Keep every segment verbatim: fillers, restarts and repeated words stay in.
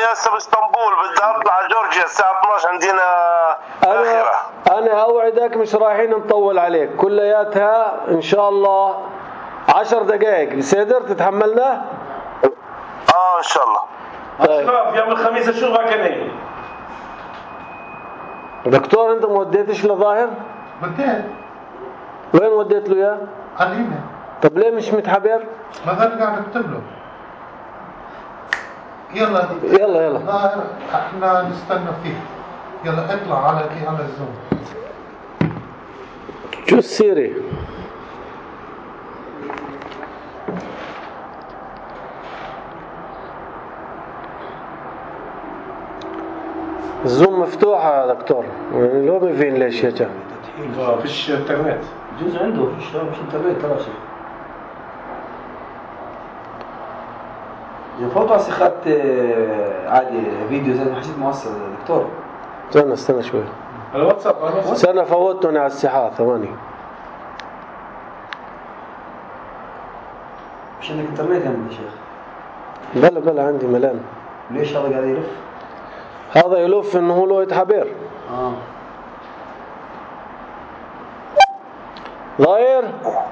هسه باسطنبول، بدي اطلع جورجيا الساعه اثناشر عندنا انا انا اوعدك مش رايحين نطول عليك، كلياتها ان شاء الله عشر دقائق بصدر تتحملنا؟ اه ان شاء الله. اشرف يوم الخميس الشغل كان دكتور انت ما وديتش لظاهر؟ بديت. وين وديت له اياه؟ علينا. طب ليه مش متحبر؟ ما زال قاعد اكتب له. يلا يلا يلا ظاهر احنا نستنى فيه. يلا اطلع على على الزوم. شو السيري؟ الزوم مفتوحة يا دكتور، يعني لو ما فين ليش يا جماعة؟ ما فيش انترنت. جوز عنده فيش مش انترنت ترى شيء. فوتو سخات عادي فيديو زي ما حسيت موصل دكتور. استنى استنى شوي. الواتساب استنى فوتوني على الساحة ثواني. مش عندك انترنت يا عندي شيخ؟ بلا بلا عندي ملان. ليش هذا قاعد يلف؟ هذا يلف انه هو له يتحبر. اه ظاهر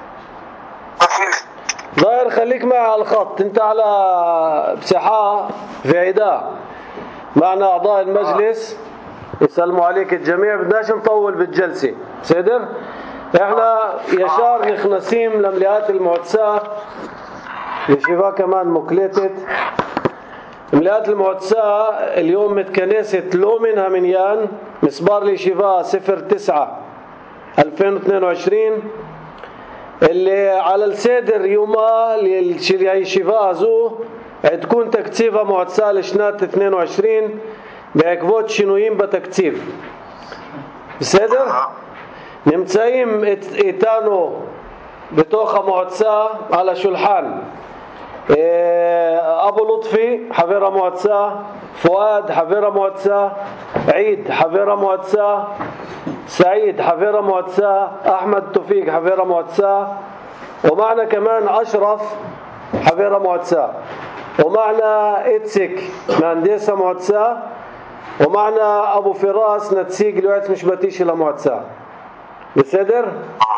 ظاهر خليك معي على الخط، انت على بساحة في عداء معنا اعضاء المجلس يسلموا عليك الجميع، بدناش نطول بالجلسة سيدر. احنا يشار نخنسيم لمليات المعتساة يشيفها كمان مكلتت مليات المعتساة اليوم متكنست لو منها من يان مسبار لي شيفها صفر تسعة ألفين واثنين وعشرين اللي على السيدر يوما اللي شيفها زو تكون تكتيفها معتساة لشنات اثنين وعشرين بعقبوت شنوين بتكتيف السيدر نمتسايم ايتانو بتوخة معتساة على شلحان أبو لطفي حفيرة معتساة، فؤاد حفيرة معتساة، عيد حفيرة معتساة، سعيد حفيرة معتساة، أحمد توفيق حفيرة معتساة، ومعنا كمان أشرف حفيرة معتساة، ومعنا إتسك مهندسة معتساة، ومعنا أبو فراس نتسيق الوقت مش بتيش إلى معتساة. بسيدر؟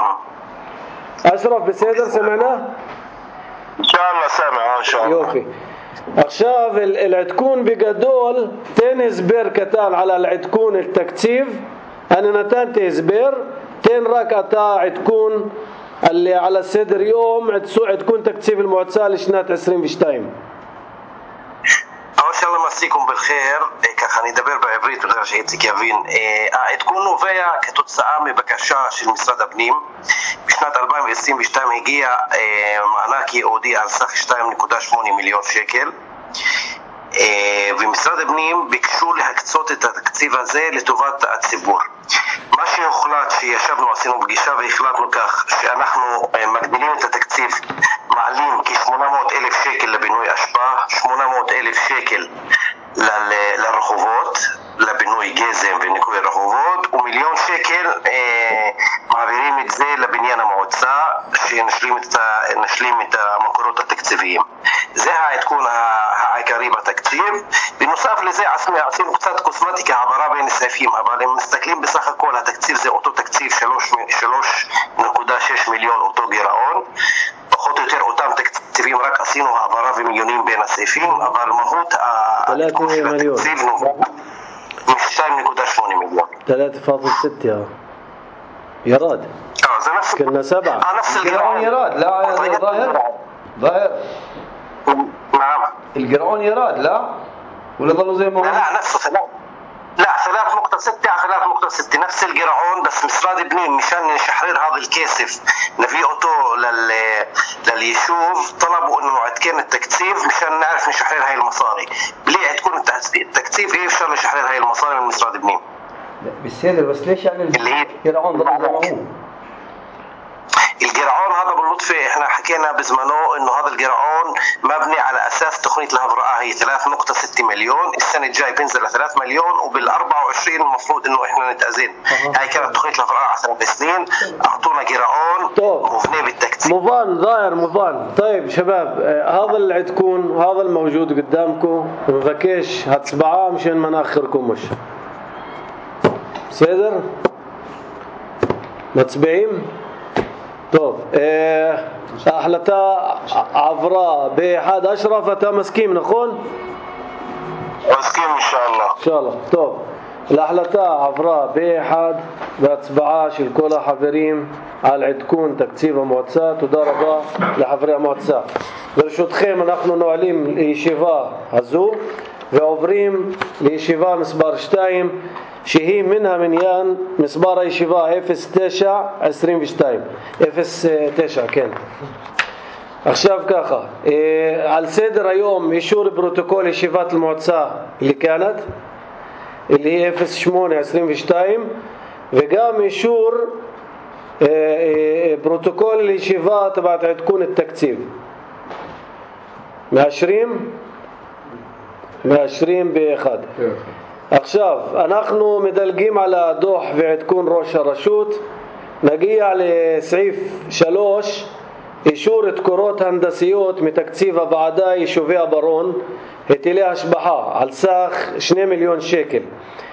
أشرف بسيدر سمعناه؟ ان شاء الله سامع ان شاء الله. يوفي اخشاف العتكون بقدول تين زبير كتان على العتكون التكتيف انا نتان تزبير تين راكتا عتكون اللي على الصدر يوم عتسو عتكون تكتيف المعتساة لشنات عشرين بشتايم. أول شيء الله يمسيكم بالخير كخاني أدبر بعبريت بغير شيء تكيفين عتكون فيها كتوتسعة ببكشة של משרד הפנים בשנת אלפיים ועשרים ושתיים הגיע מענק ייעודי על סך שתיים נקודה שמונה מיליון שקל ומשרד הפנים ביקשו להקצות את התקציב הזה לטובת הציבור. מה שהוחלט שישבנו עשינו פגישה והחלטנו כך שאנחנו מגדילים את התקציב, מעלים כ-שמונה מאות אלף שקל לבינוי אשפה, שמונה מאות אלף שקל ל- לרחובות, לבינוי גזם וניקוי רחובות, ומיליון שקל אה, מעבירים את זה לבניין המועצה שנשלים את, נשלים את המקורות התקציביים. זה העדכון העיקרי בתקציב. בנוסף לזה עשינו, עשינו קצת קוסמטיקה, העברה בין סעיפים, אבל אם מסתכלים בסך הכל התקציב זה אותו תקציב שלוש נקודה שש מיליון אותו גירעון, פחות או יותר אותם תקציבים, רק עשינו העברה ומיליונים בין הסעיפים, אבל מהות העדכון של התקציב נובע מ-שתיים נקודה שמונה מיליון. ثلاثة فاصلة ستة يا يراد. اه זה נפס كنا سبعة. نفس الجرعون يراد لا ظاهر ظاهر نعم الجرعون يراد لا ولا ظلوا زي ما هو؟ لا لا نفسه ثلاث لا ثلاثة نقطة ستة على ثلاثة نقطة ستة نفس الجرعون، بس مصراد ابنين مشان نشحرر هذا الكاسف نبي اوتو لل لليشوف طلبوا انه عتكين التكتيف مشان نعرف نشحرر هاي المصاري. بليه تكون التكتيف ايه مشان نشحرر هاي المصاري من مصراد ابنين بالسيدر بس ليش يعني اللي هي الجرعون ظلوا زي ما هو؟ الجرعون هذا باللطف لطفي احنا حكينا بزمانه انه هذا الجرعون مبني على اساس تقنيه الهبراء هي ثلاثة فاصلة ستة مليون، السنه الجاي بينزل ل ثلاثة مليون، وبال أربعة وعشرين المفروض انه احنا نتأذن. هاي كانت تقنيه الهبراء على ثلاث سنين، اعطونا جرعون مبني بالتكتيك. مضان ظاهر مضان. طيب شباب هذا اللي عندكم، هذا الموجود قدامكم، بفكيش هتسبعاه مشان ما ناخركم مش سيدر ما تسبعين. طب اه احلتا عفراء بحد اشرف تا مسكين نخون مسكين ان شاء الله ان شاء الله. طب الاحلتا عفراء بحد بتسبعاش الكل حفريم على عدكون تكتيبة مواتسات وضربة لحفرية مواتسات. برشوتكم نحن نعلم يشيفا هزو ועוברים לישיבה מספר שתיים שהיא מן המניין מספר הישיבה אפס תשע עשרים ושתיים אפס תשע. כן, עכשיו ככה, על סדר היום אישור פרוטוקול ישיבת המועצה اللي كانت اللي היא אפס שמונה עשרים ושתיים, וגם אישור פרוטוקול לישיבה תבעת עדכון التקציב. מאשרים? מאשרים באחד. עכשיו אנחנו מדלגים על הדוח ועדכון ראש הרשות, נגיע לסעיף שלוש, אישור תקורות הנדסיות מתקציב הוועדה יישובי הברון, היטלי השבחה על סך שני מיליון שקל.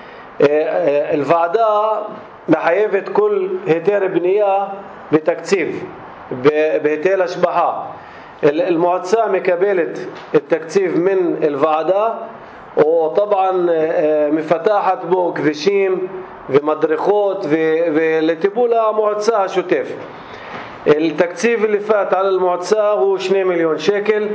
الوعدة מחייבת כל היתר בנייה בתקציב בהיטל השבחה. المועצה מקבלת التקציב من الوعدة وطبعا مفتاحت بو كفشين ومدرخات ולטיפול המועצה השוטף. التקציב اللي فات على المועצה هو شنين مليون شكل.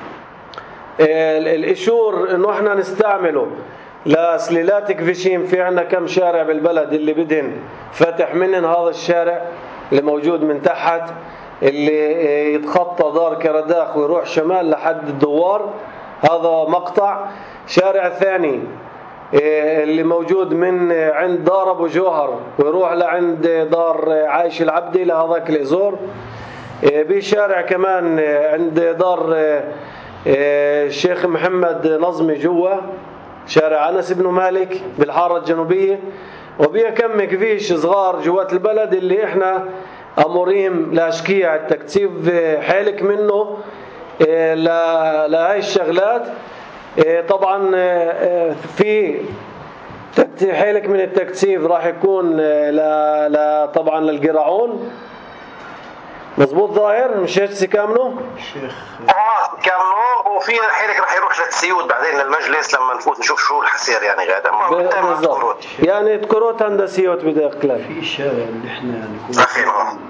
الإشور إنه إحنا نستعمله لسليلات كفشين. في عنا كم شارع بالبلد اللي بدهن فتح منن هذا الشارع اللي موجود من تحت اللي يتخطى دار كرداخ ويروح شمال لحد الدوار، هذا مقطع. شارع ثاني اللي موجود من عند دار أبو جوهر ويروح لعند دار عايش العبدي لهذاك الإزور. بشارع كمان عند دار الشيخ محمد نظمي جوا شارع أنس بن مالك بالحارة الجنوبية. وبيها كم كفيش صغار جوات البلد اللي إحنا أمورين لأشكيع التكتيب حالك منه لهاي الشغلات. طبعا في حالك من التكتيب راح يكون طبعا للجرعون. مظبوط ظاهر مش هيك كامله الشيخ؟ اه كامله. وفي حالك راح يروح للسيود بعدين للمجلس لما نفوت نشوف شو الحسير يعني غادا ما بالضبط. يعني كروت هندسيات بدق لك في الشارع اللي احنا نكون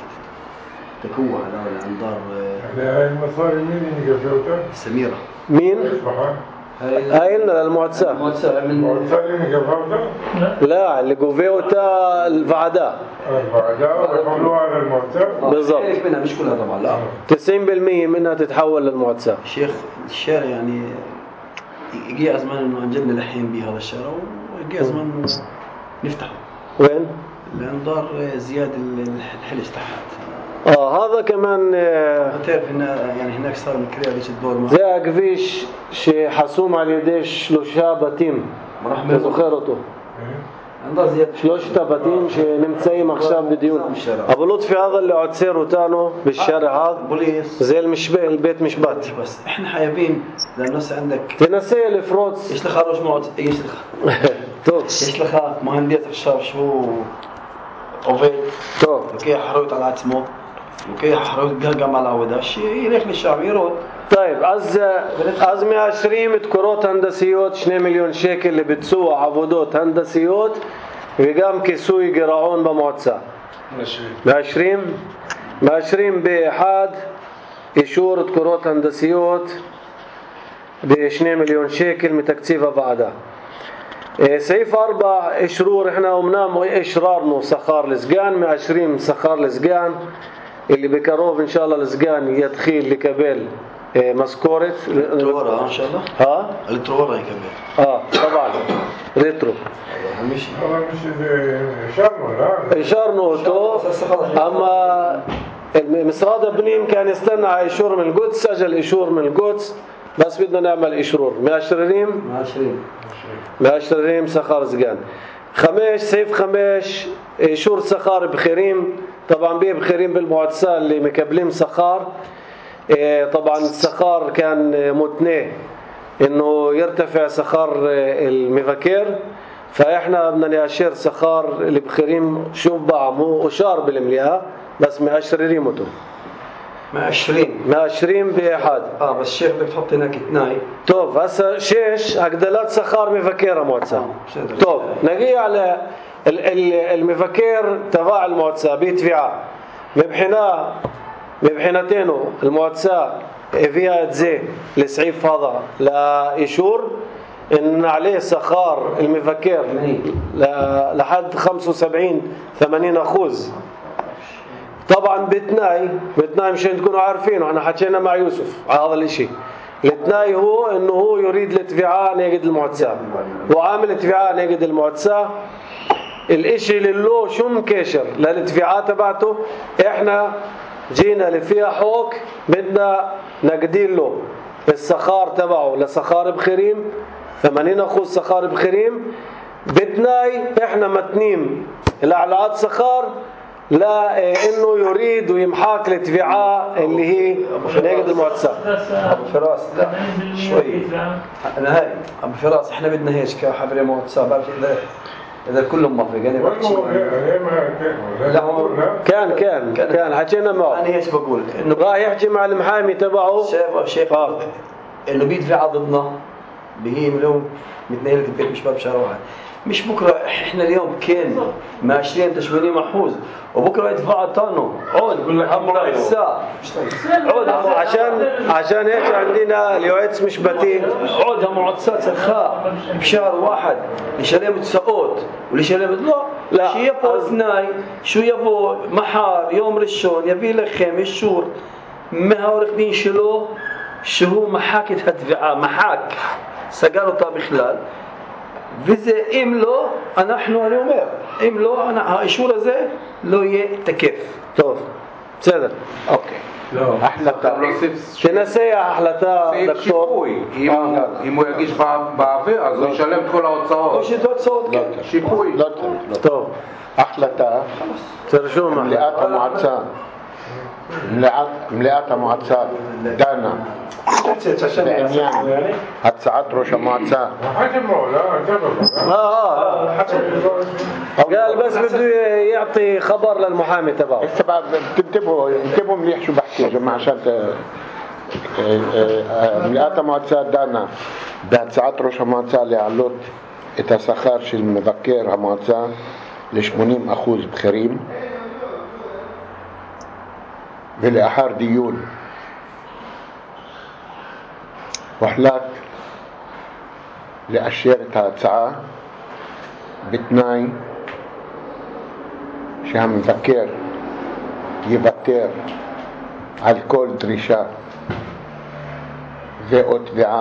تكوع على الانظار. هاي المصاري مين اللي قفلتها؟ سميرة. مين؟ هاي المؤسسة. المؤسسة من المؤسسة اللي قفلتها؟ لا اللي قفلتها الفعداء. الفعداء ويحولوها على المؤسسة؟ بالضبط. منها مش كلها طبعا لا. تسعين بالمية منها تتحول للمؤسسة. شيخ الشارع يعني يجي أزمان إنه نجدنا الحين بهذا الشارع ويجي أزمان نفتحه. وين؟ الأنظار زياد الحلش تحت. اه هذا كمان تعرف إن يعني هناك صار مكرية ليش الدور ما زي أكفيش شيء حسوم على يديش שלושה בתים. אתה זוכר אותו? שלושת הבתים שנמצאים עכשיו בדיון. אבל לוטפי هذا اللي عصر אותנו بالشارع هذا زي المشبه البيت משפט. بس احنا حيابين للناس عندك تنسي الفروت. ايش لك روش موت ايش لك طب ايش لك مهندس الشاب شو اوفيد طب اوكي حروت على اسمه اوكي حروت قام على ودا شيء يليق للشعب يرود. طيب אז אז מאשרים את קורות הנדסיות שני מיליון שקל לביצוע עבודות הנדסיות וגם כיסוי גירעון במועצה. מאשרים מאשרים באחד אישור את קורות הנדסיות ב-שני מיליון שקל מתקציב הוועדה. סעיף ארבע אשרור. احنا אמנם אשררנו שכר לסגן, מאשרים שכר לסגן اللي بقرب ان شاء الله لسجان يدخل לקבל משכורת. الترورة ان شاء الله. ها الترورة يكمل. اه طبعا ريترو مش مش اشرنا لا اشرنا אותו اما مصراد البنين كان يستنى على إشور من القدس، سجل إشور من القدس، بس بدنا نعمل إشرور ماشرين ماشرين ماشرين سخار زقان. خميش سيف خميش إشور سخار بخيريم، طبعا بيه بخيريم بالمعتسى اللي مكبلين سخار. طبعا السخار كان متناه إنه يرتفع سخار المفكر، فإحنا بدنا نأشر سخار اللي بخيريم شوف بقى مو أشار بالمليئة بس مأشرين متو ماشرين مأشرين بأحد. اه بس الشيخ بدك تحط هناك اثنين. طوف هسا شيش هقدلات سخار مفكرة معتسى. طوف نجي على المفكر تبع المعتسى بيتفيعة مبحنا مبحنتينه المعتسى فيها تزي لسعيف هذا لإشور إن عليه سخار المفكر لحد خمسة وسبعين ثمانين أخوز. طبعا بتناي بتناي مشان تكونوا عارفين، وإحنا حكينا مع يوسف على هذا الإشي. التناي هو إنه هو يريد الاتباع نجد المعتسى وعامل اتباع نجد المعتسى. الإشي للو شو مكشر للاتباع تبعته، إحنا جينا اللي فيها حوك بدنا نقدير له السخار تبعه لسخار بخيريم ثمانين أخوذ سخار بخيريم. بدناي إحنا متنيم الأعلاد سخار لا إنه يريد ويمحاك الاتباعاء اللي هي نجد المعتسى. أبو فراس لا شوي أنا هاي أبو فراس إحنا بدنا هيك كحبر معتسى بعرف إذا إذا كلهم موافق يعني بحكي لا كان كان كان حكينا معه. أنا إيش بقول إنه راح يحكي مع المحامي تبعه شايف شيخ آه. إنه بيدفع ضدنا بهي مليون متنيل في البيت مش باب شهر واحد. مش بكرة إحنا اليوم كان ماشيين تشويني محفوظ وبكرة يدفع طانو عود هم الساعة عود عشان عشان هيك عندنا اليوعيتس مش بتين عود هم معتصات سخاء بشهر واحد لشلمة سقوط ولشلمة لا لا شو يبو اثناي شو يبو محار يوم رشون يبي لك خمس شهور ما هو رقدين شلو شو هو محاكة هدفع محاك سقالوا طاب خلال وإذا إملو أنا إحنا اليوم إملو أنا هايشورة زي لو يتكف. طب سيدا أوكي. أحلى تنسيها أحلى دكتور. אם הוא יגיש באוויר אז הוא ישלם את כל ההוצאות. או שתוצאות כן. שיפוי. לא צריך. טוב. החלטה. תרשום. מליאת המועצה. מליאת המועצה דנה בעניין הצעת ראש המועצה. قال بس بده يعطي خبر للمحامي تبعه. انتبهوا انتبهوا مليح شو بحكي يا جماعه عشان مليאת המועצה דנה בהצעת ראש המועצה להעלות את השכר של מבקר המועצה ל-שמונים אחוז בכירים, ולאחר דיון הוחלט לאשר את ההצעה בתנאי שהמבקר יוותר על כל דרישה ואו תביעה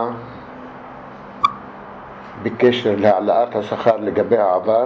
בקשר להעלאת השכר לגבי העבר.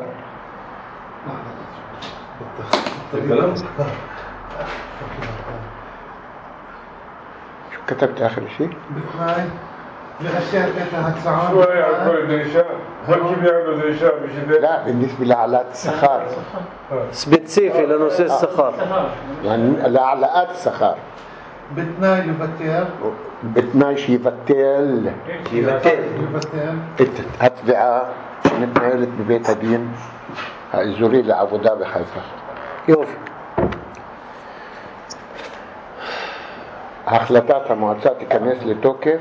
شو كتبت آخر شيء؟ בתנאי לאשר את ההצעה. شو هي على كل دريشة؟ هل كيف يعملوا دريشة بشدة؟ لا بالنسبة لعلاقات السخار سبيسيفي لنص السخار يعني لعلاقات السخار בתנאי לוותר. בתנאי שיבטל يبتل לוותר. את התביעה שמתנהלת בבית הדין האזורי לעבודה בחיפה. יופי. החלטת המועצה תיכנס לתוקף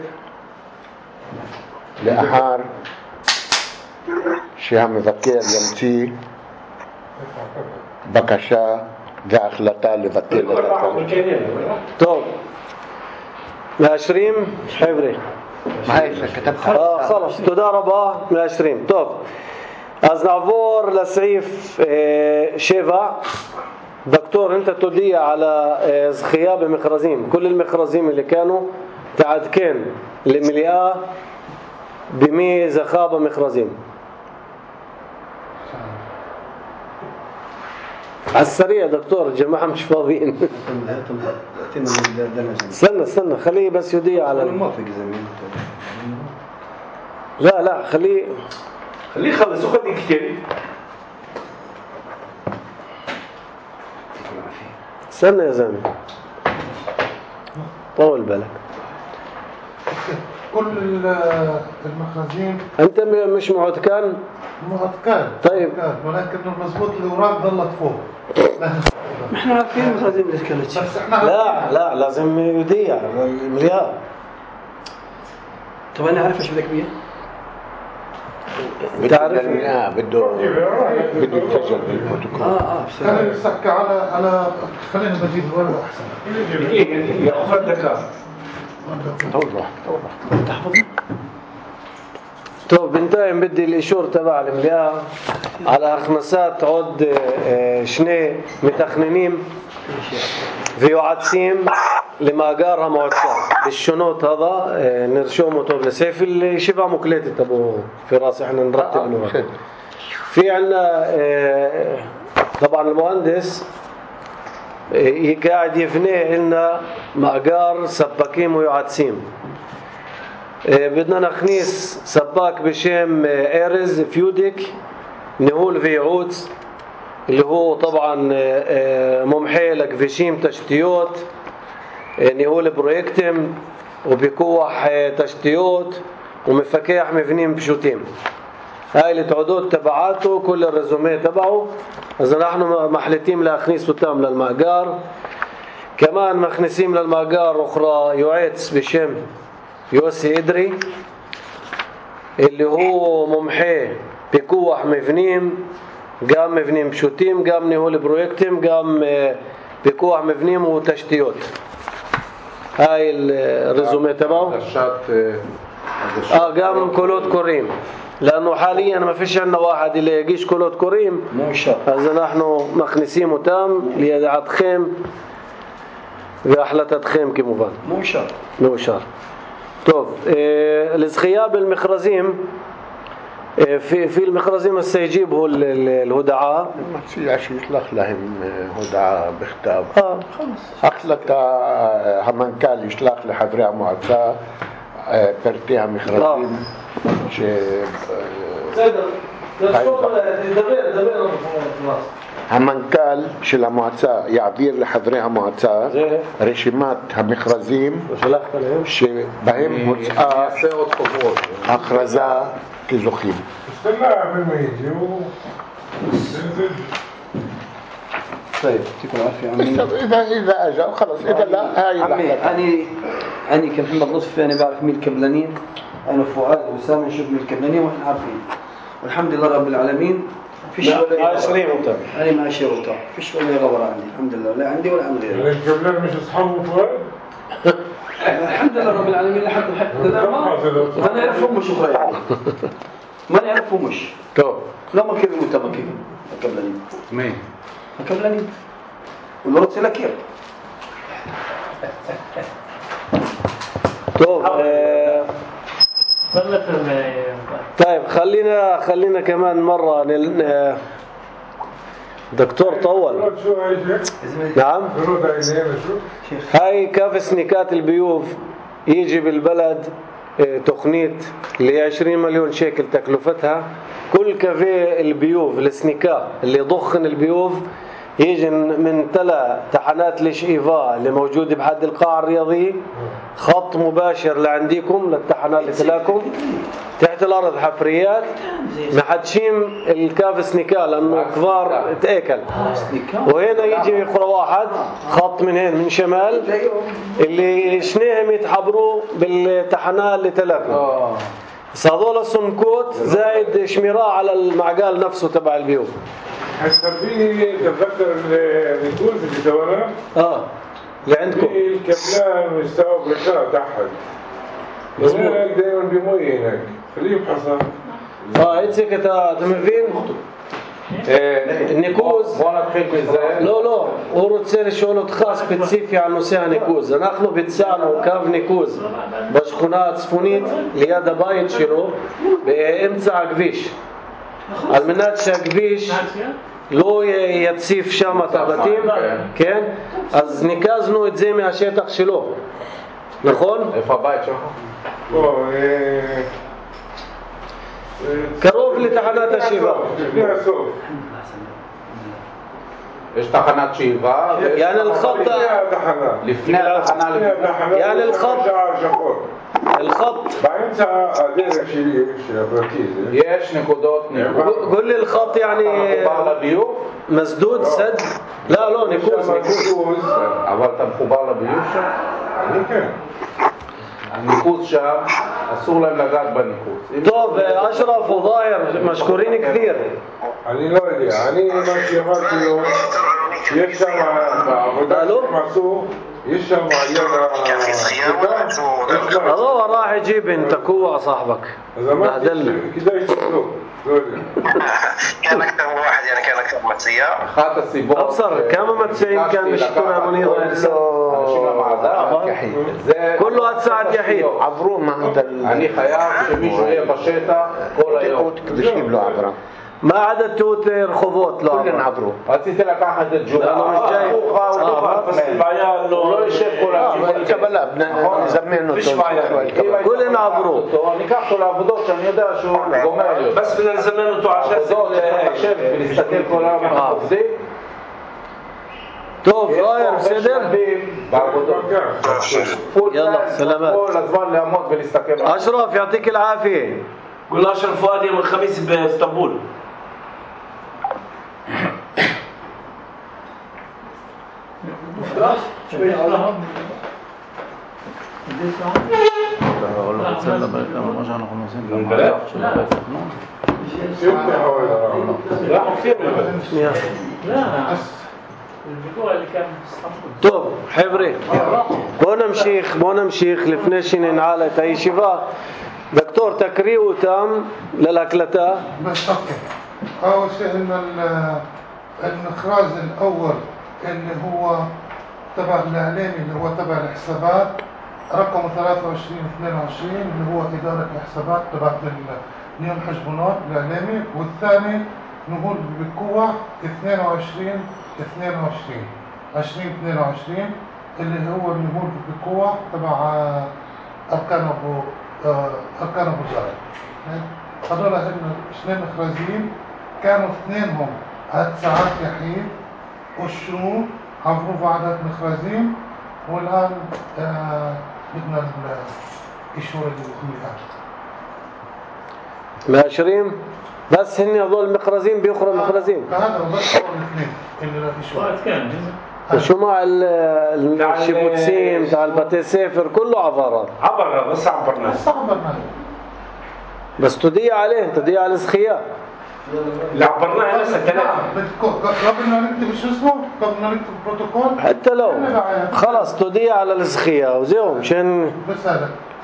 לאחר שהמבקר ימציא בקשה והחלטה לבטל את התביעה. טוב. מאשרים חבר'ה. מה יש? כתבת? آه خلاص תודה רבה מאשרים. טוב. אז נעבור לסעיף שבע. دكتور انت توديع على زخية بمخرزين كل المخرزين اللي كانوا تعدكن لمليئة بمي زخابة مخرزين على السريع دكتور الجماعة مش فاضيين. استنى استنى خليه بس يضيع على الموافق زميل. لا لا خليه خليه يخلص وخد يكتب. استنى يا زلمة طول بالك. كل المخازين أنت مش معتكان؟ معتكان. طيب. ولكن المزبوط الأوراق ضلت فوق. احنا عارفين المخازين اللي كانت. بس احنا لا لا لازم يضيع المليار. طب أنا عارف إيش بدك بيه؟ تعرف اه بده بده يتسجل بالبروتوكول. آه آه. خلينا نسكر على على خلينا بجيب الورقة أحسن. ياخذ دكار. طول راحتك طول راحتك. تحفظنا؟ طب بنتين بدي الإشور تبع المليار على أخمسات عود شني متخننين في عدسيم لماجارها موسع بالشنوط هذا نرشومه طب لسيف اللي شبه مكلتة أبو فراس إحنا نرتب له. في عنا طبعا المهندس قاعد يفني لنا ماجار سباكين ويعدسيم. بدنا نخنيس سباك بشيم ايرز فيوديك نهول في عودس اللي هو طبعا ممحي لكفيشيم تشتيوت نهول برويكتم وبيكوح تشتيوت ومفكيح مفنين بشوتيم. هاي التعدود تبعاته كل الرزوميه تبعه. اذا نحن محلتين لاخنيس وتام للماجار كمان مخنسين للماجار اخرى يعيتس بشيم يوسي إدري اللي هو ممحي بكوح مفنيم قام مفنيم بشوتيم قام نهول برويكتيم قام بكوح مفنيم وتشتيوت. هاي الرزوميه تبعه. اه قام كولوت كوريم لانه حاليا ما فيش عندنا واحد اللي يجيش كولوت كوريم مو شرط. اذا نحن مخنسين تام ليدعت خيم بأحلى تدخيم كمبان مو شرط. مو شرط. طب إيه الزخياب المخرزيم إيه في في المخرزيم السيجيبه الهدعاء ما تصير عشان يطلق لهم هدعاء بختاب. اه خلص أخلك همنكال يشلح لحضري المعطى برتيها مخرزيم شيء همنكال של המועצה יעביר לחברי המועצה רשימת המכרזים שבהם הוצאה הכרזה כזוכים. طيب يعطيكم العافية عمي. إذا إذا أجا خلاص إذا لا هاي عمي أنا أنا كمحمد لطفي أنا بعرف مين الكبلانين أنا فؤاد وسام نشوف مين الكبلانين وإحنا عارفين والحمد لله رب العالمين. فيش ولا عشرين وطن أنا مع شيء وطن فيش ولا غبر عندي الحمد لله لا عندي ولا عند غيري. الكبلان مش أصحابه فؤاد؟ الحمد لله رب العالمين لحد لحد الآن ما نعرفهم مش أخرى ما نعرفهم مش. طب لا ما كيف يموت ما كيف الكبلانين مين؟ الكبلانين والورد سلكير. طب آه طيب خلينا خلينا كمان مرة نل... دكتور طول. نعم هاي كاف سنيكات البيوف يجي بالبلد تقنيت ل عشرين مليون شيكل تكلفتها. كل كافيه البيوف السنيكا اللي يضخن البيوف يجي من تلا تحنات لشيفا اللي موجود بحد القاعة الرياضية خط مباشر لعنديكم للتحنات اللي تلاكم تحت الأرض حفريات محدشين الكاف سنيكا لأنه كبار تأكل. وهنا يجي أخرى واحد خط من هنا من شمال اللي شنيهم يتحبروا بالتحنات اللي تلاكم. بس هذول السمكوت زائد شميراء على المعقال نفسه تبع البيوت. هسه في تتذكر النيكوز اللي سويناه؟ اه اللي عندكم في الكبلان مستوى بالكرة تحت هناك دائما بمويه هناك خليه يبحثها. اه هيك كده تمفين النيكوز لا لا ورد سير شغلت خاص بتسيفي عن نسيها نيكوز نحن بتسانو كاف نيكوز بشخونات سفونيت ليادا بايت شلو بامتسع قبيش المنات شاكبيش לא יציף שם את הבתים, כן? אז ניקזנו את זה מהשטח שלו, נכון? איפה הבית שלך? פה, קרוב לתחנת השאיבה. לפני הסוף. יש תחנת שאיבה, يعني الخط לפני התחנה. לפני התחנה, לפני התחנה. يعني الخط שער שחור. الخط באמצע הדרך שלי, של הפרטי זה. יש נקודות ניקוז. قول لي الخط يعني מחובר לביוב? مسدود سد لا לא ניקוז ניקוז אבל אתה מחובר לביוב שם? אני כן. הניקוז שם, אסור להם לגעת בניקוז. טוב, אשרף וظاهر משכורין כתיר. אני לא יודע, אני מה שאמרתי לו, יש שם בעבודה שהם עשו, יש שם الله راح يجيب انت كوع صاحبك بهدلنا כדאי שתסלו, לא יודע. كان أكثر من واحد يعني كان أكثر من متسيع. אחת הסיבות... أبصر كم متسعين كان بشتون عموني אנשים למעדה, كله هتساعد يحيد עברו מה אני חייב שמישהו יהיה בשטח כל היום. קדושים לא עברה. ما عدا توت رخوبات لا כולן עברו. רציתי לקחת את ג'ולה, הוא לא יישב כל היום. קבלה, נזמן אותו. كلنا עברו. אני אקח אותו לעבודות שאני יודע שהוא גומר להיות. بس بدنا نزمن אותו عشان עבודות שצריך לשבת ולהסתכל כל היום על העובדים. טוב, ظاهر בסדר? בעבודות. يلا سلامات. כל הזמן לעמוד ולהסתכל. أشرف يعطيك العافية. قول له أشرف فؤاد يوم الخميس باسطنبول. טוב, חבר'ה, בואו נמשיך, בואו נמשיך לפני שננעל את הישיבה. دكتور تقريوا אותם للأكلتا. بس اوكي. اول شيء ان المخراج الاول اللي هو تبع الاعلامي اللي هو تبع الحسابات رقم ثلاثة وعشرين اثنين وعشرين اللي هو اداره الحسابات تبع اليوم حجبونات الاعلامي، والثاني نقول بقوه اثنين وعشرين اثنين وعشرين عشرين اثنين وعشرين اللي هو نقول بقوه تبع اركان ابو أركان أبو زرع. هذول هن اثنين مخرجين كانوا اثنينهم عدد ساعات يحيد والشروط عبروا بعدد مخرجين والآن آه بدنا الإشهور اللي ماشرين بس هن هذول مخرزين بيخرج مخرزين. هذا بس هو الاثنين اللي الإشهور. شو مع الشيبوتسين تاع الباتي سافر كله عبارات عبر بس عبرنا بس عبرنا بس تضيع عليه تضيع على السخياء اللي عبرناه هنا ثلاثة قبل ما نكتب شو اسمه قبل ما نكتب بروتوكول حتى لو خلاص تضيع على السخياء وزيهم مشان بس هذا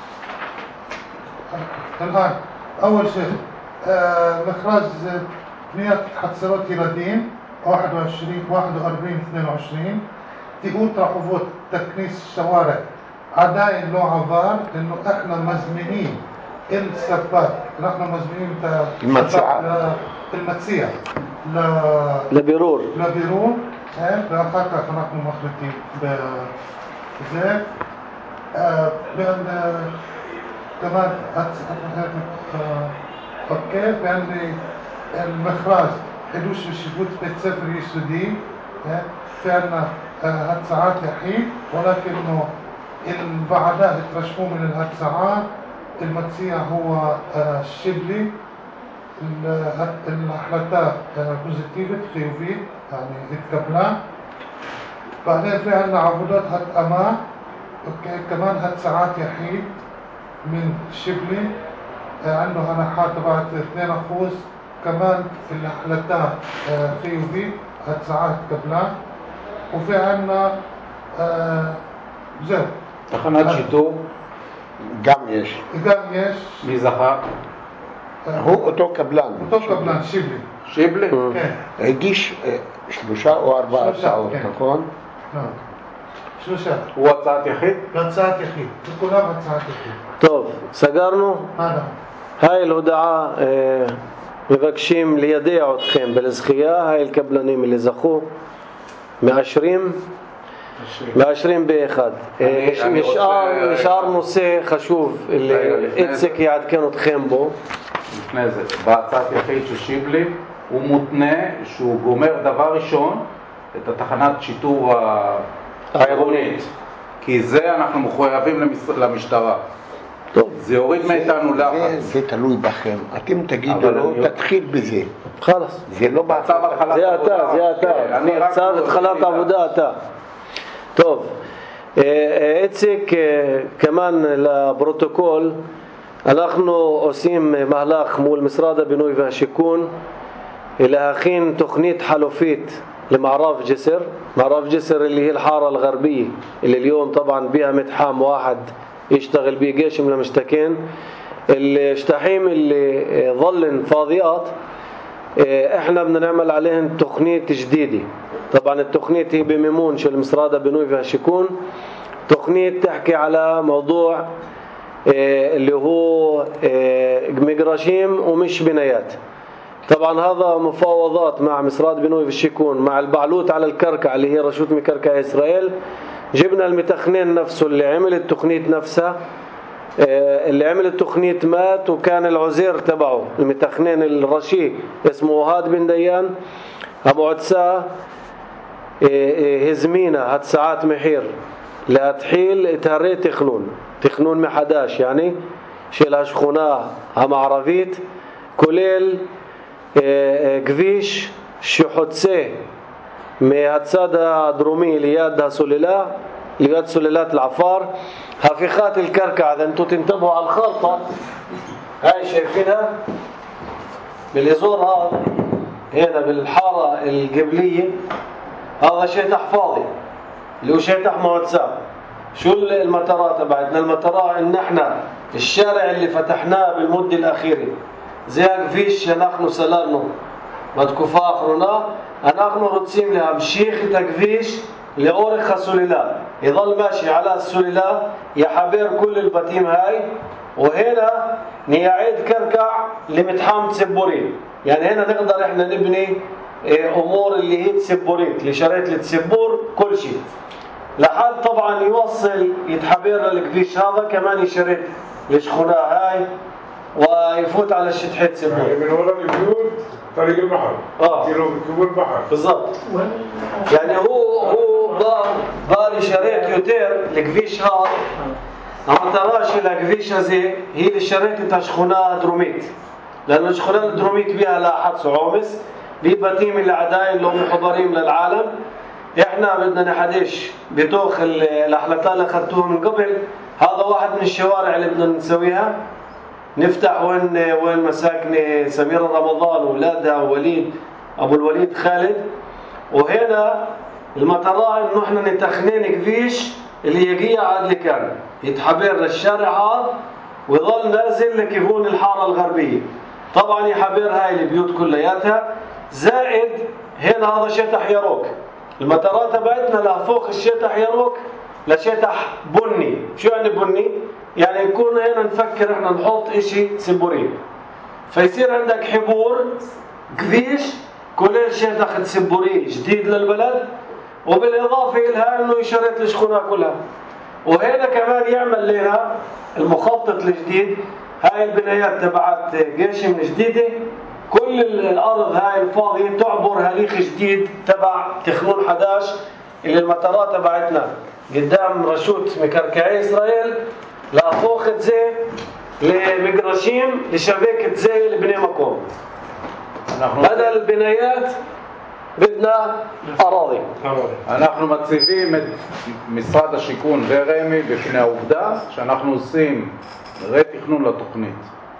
الآن أول شيء آه مخرج بنية حتصيرات يرادين واحد وعشرين واحد وأربعين اثنين وعشرين تقول رحوفات تكنيس الشوارع عداين له عبار إنه إحنا مزمنين السبات نحن مزمنين المتسعة المتسية ل لبيرور لبيرور هيك لأخاك نحن مخلطين بزيك آه بأن كمان أوكي بأن المخراج حدوش الشبوت بيت سفر يسودي في عنا هاد ساعات يحيد ولكنه البعداء ترشموا من الهاد ساعات المتسيع هو الشبلي الأحلتات بوزيتيفت خيوفيت يعني اتكبلان بعدين في عنا عبودات هاد أمان اوكي كمان هاد ساعات يحيد من شبلي عنده هنحات تبعت اثنين أخوص كمان في الأحلتان خيوفي هاد ساعات كبلان وفي عنا زو תחנת שיטור גם יש. גם יש. מי זכה? הוא אותו קבלן. אותו קבלן, שיבלי. שיבלי? כן. הגיש שלושה או ארבעה הצעות, נכון? שלושה. הוא הצעת יחיד? הצעת יחיד. לכולם הצעת יחיד. טוב, סגרנו? הלאה. هاي الهدعة מבקשים לידע אתכם בלזכייה, היי הקבלנים اللي זכו, מאשרים, מאשרים באחד. נשאר נושא חשוב, איציק יעדכן אתכם בו. לפני זה, בהצעת יחיד של שיבלי, הוא מותנה שהוא גומר דבר ראשון את התחנת שיטור העירונית, כי זה אנחנו מחויבים למשטרה. טוב. זה יוריד מאיתנו לחץ. זה תלוי בכם. אתם תגידו לו, תתחיל בזה. חלס. זה לא בצו התחלת עבודה. זה אתה, זה אתה. צו התחלת עבודה אתה. טוב. איציק, כמן לפרוטוקול, אנחנו עושים מהלך מול משרד הבינוי והשיכון להכין תוכנית חלופית למערב جسر. معرف جسر اللي هي الحارة الغربية اللي اليوم طبعا بها متحام واحد يشتغل بيه جيش من المشتكين. الشتحيم اللي ظلن فاضيات احنا بدنا نعمل عليهن تقنية جديدة. طبعا التقنية هي بميمون شو المصراد بنوي والشكون، تقنية تحكي على موضوع اللي هو مجراشيم ومش بنايات. طبعا هذا مفاوضات مع مصراد بنوي والشكون مع البعلوت على الكركع اللي هي رشوة مكركع إسرائيل. جبنا المتخنين نفسه اللي عمل التقنية نفسها، اللي عمل التقنية مات وكان العزير تبعه المتخنين الرشي اسمه وهاد بن ديان أبو عدساه هزمينا هات ساعات محير لا تحيل تهري تخنون تخنون محداش يعني شيلها شخوناه המערבית כולל כביש שחוצה מהצד הדרומי ליד הסוללה ליד סוללת العفار. הפיכת الكركع إذا انتوا تنتبهوا على الخلطة هاي شايفينها بالإزور هذا هنا بالحارة القبلية، هذا شيطح فاضي اللي هو شيطح موتساب. شو المطرات تبعتنا؟ المطرات ان احنا الشارع اللي فتحناه بالمدة الأخيرة زي كفيش אנחנו סללנו בתקופה האחרונה, אנחנו רוצים להמשיך את הכביש לאורך הסוללה, يظل ماشي على السلالة يحبر كل البتيم هاي. وهنا نيعيد كركع لمتحام تسبورين، يعني هنا نقدر احنا نبني امور اللي هي تسبوريت لشريط لتسبور كل شيء لحد طبعا يوصل يتحبر للكفيش هذا كمان يشريط لشخونة هاي ويفوت على الشتحة تسبور. يعني من وراء البيوت طريق البحر اه كيلو بكبور البحر بالضبط. يعني هو هو بار شريط يوتير لكفيش هذا أما تراش الكفيش هذه هي الشريط تشخونة دروميت، لأن الشخونة الدروميت بها لا حد صعومس بيبتيم اللي عداين لهم محضرين للعالم. احنا بدنا نحدش بتوخ الأحلطة اللي أخذتوها من قبل. هذا واحد من الشوارع اللي بدنا نسويها، نفتح وين وين مساكن سميرة رمضان وولادها ووليد أبو الوليد خالد. وهنا المطرة إنه إحنا نتخنين كفيش اللي يجي عاد لكان يتحبر الشارع هذا ويظل نازل لكيفون الحارة الغربية. طبعا يحبر هاي البيوت كلياتها، زائد هنا هذا شتح يروك. المطرة تبعتنا لفوق الشتح يروك لشتح بني. شو يعني بني؟ يعني يكون هنا نفكر احنا نحط اشي سبوري، فيصير عندك حبور كفيش كل شتح سبوري جديد للبلد، وبالإضافة إلها إنه يشرط الشخونة كلها. وهنا كمان يعمل لنا المخطط الجديد هاي البنايات تبعت جيش من جديدة، كل الأرض هاي الفاضية تعبر هليخ جديد تبع تخنون حداش اللي المطارات تبعتنا قدام رشوت مكركعي إسرائيل لأفوخ زي لمقرشيم لشبكة زي لبني مقوم. هذا البنايات بدنا أراضي. אנחנו מציבים את משרד השיכון ורמי בפני העובדה שאנחנו עושים רה-תכנון לתוכנית,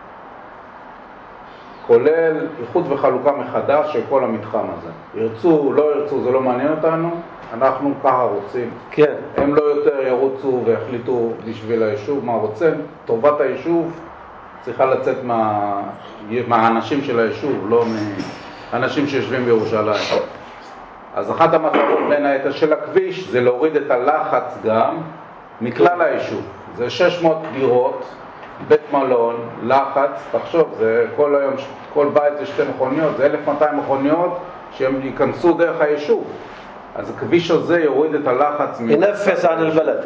כולל איחוד וחלוקה מחדש של כל המתחם הזה. ירצו, לא ירצו, זה לא מעניין אותנו, אנחנו ככה רוצים. כן. הם לא יותר ירוצו והחליטו בשביל היישוב מה רוצים. טובת היישוב צריכה לצאת מה... מהאנשים של היישוב, לא מאנשים שיושבים בירושלים. אז אחת המטרות בין היתר של הכביש זה להוריד את הלחץ גם מכלל היישוב. זה שש מאות דירות בית מלון, לחץ, תחשוב, זה כל היום, כל בית זה שתי מכוניות, זה אלף ומאתיים מכוניות שהם ייכנסו דרך היישוב. אז הכביש הזה יוריד את הלחץ. ינפס על البلد.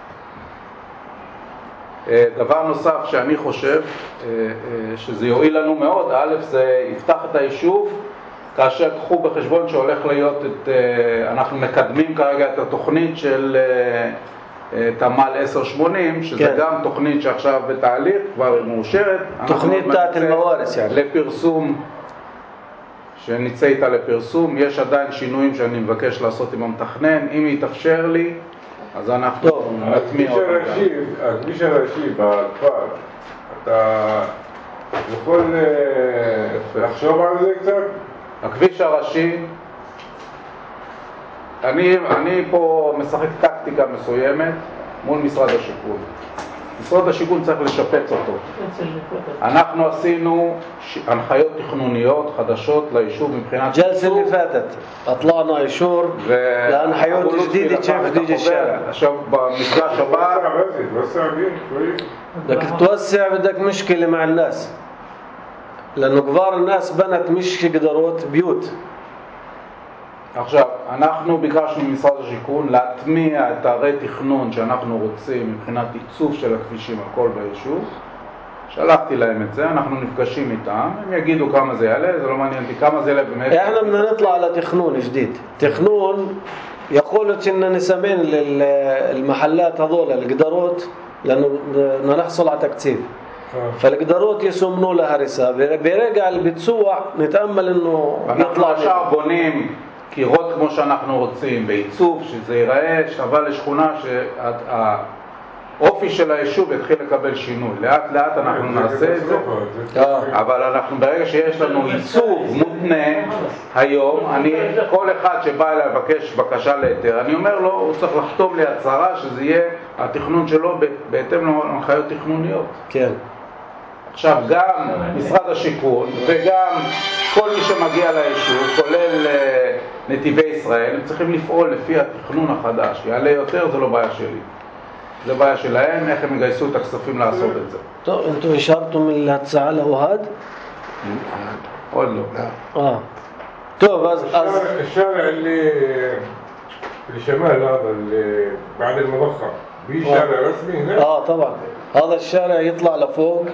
דבר נוסף שאני חושב שזה יועיל לנו מאוד, א', זה יפתח את היישוב, כאשר קחו בחשבון שהולך להיות את, אנחנו מקדמים כרגע את התוכנית של תמ"ל עשר שמונים, שזה כן. גם תוכנית שעכשיו בתהליך, כבר מאושרת. תוכנית תת אל-מווארס, يعني. לפרסום, שנצא איתה לפרסום. יש עדיין שינויים שאני מבקש לעשות עם המתכנן, אם יתאפשר לי, אז אנחנו נטמיע אותם. הכביש הראשי בכפר, אתה יכול לחשוב על זה קצת? הכביש הראשי, אני, אני פה משחק טקטיקה מסוימת מול משרד השיכון. משרד השיכון צריך לשפץ אותו. אנחנו עשינו הנחיות תכנוניות חדשות ליישוב מבחינת... ג'לסה اللي فاتت اطلعنا אישור להנחיות جديدة شايف ديجي الشارع. עכשיו במפגש הבא... بدك توسع بدك مشكلة مع الناس لأنه كبار الناس بنت مش قدرات بيوت. עכשיו, אנחנו ביקשנו ממשרד השיכון להטמיע את הרי תכנון שאנחנו רוצים מבחינת עיצוב של הכבישים הכל ביישוב. שלחתי להם את זה, אנחנו נפגשים איתם, הם יגידו כמה זה יעלה, זה לא מעניין אותי כמה זה יעלה באמת. احنا بدنا نطلع على تخنون جديد. تخنون يقول لك إننا نسمين للمحلات هذول القدرات لأنه نحصل على تكثيف. فالقدرات يسمنوا لها هرسة. برجع البتسوع نتأمل إنه يطلع. עכשיו בונים קירות כמו שאנחנו רוצים, בעיצוב, שזה ייראה, שווה לשכונה שהאופי של היישוב יתחיל לקבל שינוי. לאט לאט אנחנו נעשה את זה, אבל אנחנו ברגע שיש לנו עיצוב מותנה היום, אני, כל אחד שבא אליי לבקש בקשה להיתר, אני אומר לו, הוא צריך לחתום לי הצהרה שזה יהיה התכנון שלו בהתאם להנחיות תכנוניות. כן. עכשיו גם משרד השיכון וגם כל מי שמגיע ליישוב, כולל נתיבי ישראל, הם צריכים לפעול לפי התכנון החדש. יעלה יותר, זה לא בעיה שלי. זה בעיה שלהם, איך הם יגייסו את הכספים לעשות את זה. טוב, אתם השארתם להצעה לאוהד? עוד לא. אה. טוב, אז... الشارع اللي في الشمال هذا اللي بعد المضخة في شارع رسمي هناك؟ اه طبعا هذا الشارع يطلع لفوق.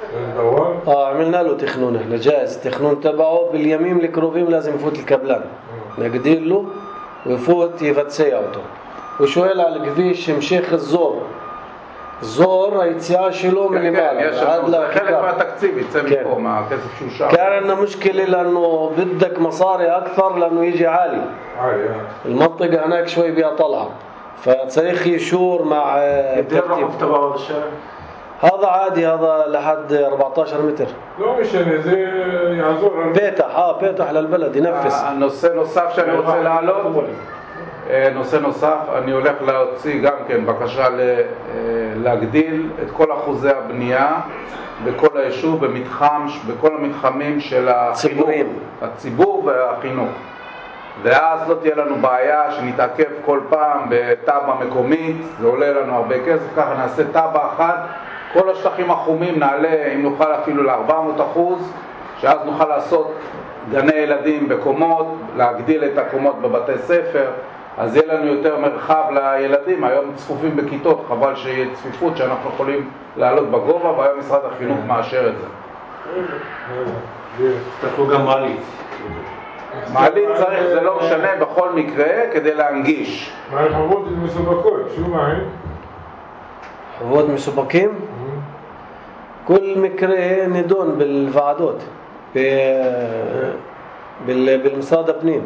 اه عملنا له تخنون احنا جاهز تخنون تبعه باليمين الكروبيم لازم يفوت الكبلان نقدر له ويفوت يفتسي اوتو وشوية على الكفيش مشيخ الزور الزور היציאה שלו מלמעלה עד לחלק מהתקציב יצא מפה מהכסף שהוא שם. كان عندنا مشكلة لأنه بدك مصاري أكثر لأنه يجي عالي المنطقة هناك شوي بيها طلعة فصريخ يشور مع الرقم تبعه الشارع هذا عادي هذا لحد أربعة عشر متر לא משנה, זה יעזור. פתח, אה, פתח ללבלד, ינפס. הנושא נוסף שאני רוצה להעלות, נושא נוסף, אני הולך להוציא גם כן בקשה להגדיל את כל אחוזי הבנייה בכל היישוב, במתחם, בכל המתחמים של החינוך, הציבור והחינוך. ואז לא תהיה לנו בעיה שנתעכב כל פעם בטאבה מקומית, זה עולה לנו הרבה כסף, ככה נעשה טאבה אחת, כל השטחים החומים נעלה, אם נוכל אפילו ל-ארבע מאות אחוז, שאז נוכל לעשות גני ילדים בקומות, להגדיל את הקומות בבתי ספר, אז יהיה לנו יותר מרחב לילדים, היום צפופים בכיתות, חבל שיהיה צפיפות שאנחנו יכולים לעלות בגובה, והיום משרד החינוך מאשר את זה. תקלו גם מעלית. מעלית צריך, זה לא משנה בכל מקרה, כדי להנגיש. מה החוות מסובקות? שו מהן? חוות מסובקים? כל מקרה נדון בוועדות, במשרד הפנים.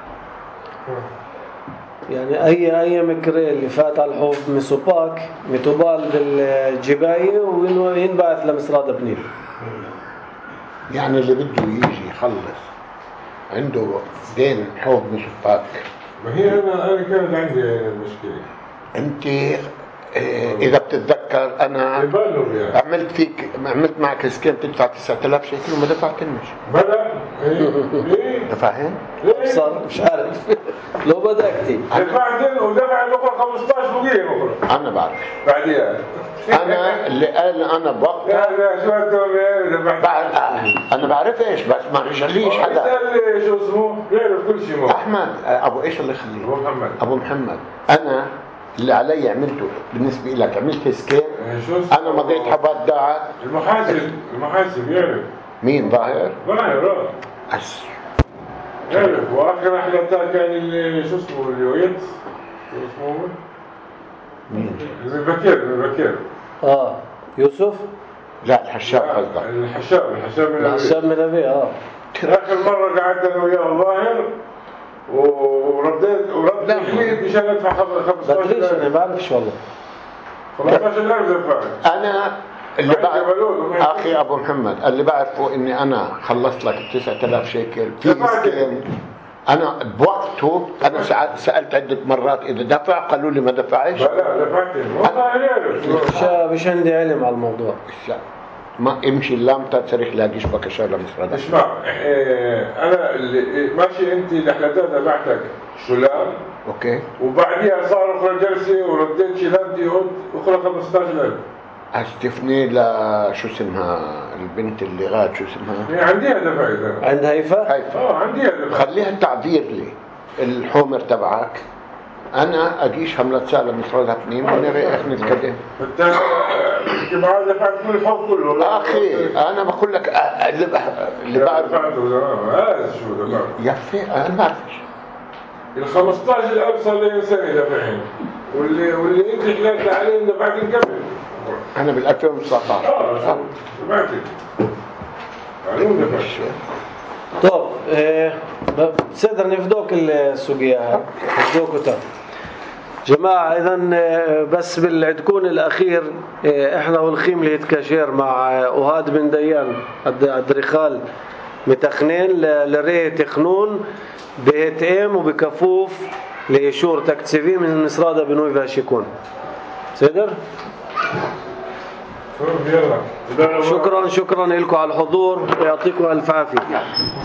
يعني أي أي مكر اللي فات على الحوض مسوباك متوبال بالجباية وإنه ينبعث لمسراد بنين. يعني اللي بده يجي يخلص عنده دين حوض مسوباك. ما هي أنا أنا كانت عندي المشكلة. أنت اذا بتتذكر انا يبالغ يعني. عملت فيك عملت معك اسكان تدفع تسعة آلاف شيكل وما دفعتنيش. بلا ايه ايه دفعهن؟ صار مش عارف لو بدأتي دفعتن ودفع الاخرى خمسطعش فوقيه الاخرى. انا بعرف بعديها انا اللي قال انا بوقتها لا لا شو انت دفعت. بعد انا بعرف ايش بس ما رجعليش حدا. اسال شو اسمه بيعرف كل شيء. مو احمد ابو ايش اللي يخليه؟ ابو محمد. ابو محمد انا اللي علي عملته بالنسبه لك عملت اسكان. شو اسمه؟ انا مضيت حبات داعت. المحاسب المحاسب يعرف. مين ظاهر؟ ظاهر اه أس يعرف. واخر احلتها كان اللي شو اسمه اليويت شو اسمه مين؟ المبكر المبكر. اه يوسف لا الحشاب قصدك. الحشاب الحشاب من الحشاب من أبي اه اخر مره قعدت انا وياه ظاهر ورديت ورد لي مشان ادفع خمسطعش بدريش انا ألف. ما بعرفش والله. خمسطعش ألف دفعت. انا اللي بعرف اخي ابو محمد اللي بعرفه اني انا خلصت لك تسعة آلاف شيكل في اسكان. انا بوقته انا سالت عده مرات اذا دفع قالوا لي ما دفعش. لا دفعت والله يعرف. مش مش عندي علم على الموضوع. ما امشي اللامتا تصريح لاقيش بك شغله مصر. اسمع إيه انا اللي ماشي انت الاحلاتات تبعتك شلال اوكي وبعديها صار اخرى جلسه ورديت شلالتي اخرى خمسطعش ألف. استفني ل شو اسمها البنت اللي غاد شو اسمها؟ هي عنديها دفعت انا. عند هيفا؟ هيفا اه عنديها دفعت. خليها تعذير لي الحومر تبعك. انا اجيش حملة سالة مصر اثنين ونريح نتكلم. انت معاه دفعت كل الحوض كله. اخي انا بقول لك اللي بح... اللي بعرف دفعته زمان هذا شو دفعت. يكفي انا ما بعرفش. ال خمسطعش ألف صار لي سنه دافعين واللي واللي انت حللت عليهم دفعت نكمل. انا بال ألفين وتسعطعش اه دفعت معلوم دفعت. طب إيه بصدر نفدوك السوقية هاي نفدوك وتر جماعة. إذا بس بالعدكون الأخير إحنا والخيم اللي يتكاشير مع أهاد بن ديان الدريخال متخنين لريه تخنون بهتئم وبكفوف لإشور تكتسيفي من المسرادة بنوي فاشيكون سيدر. شكرا شكرا لكم على الحضور ويعطيكم ألف عافية.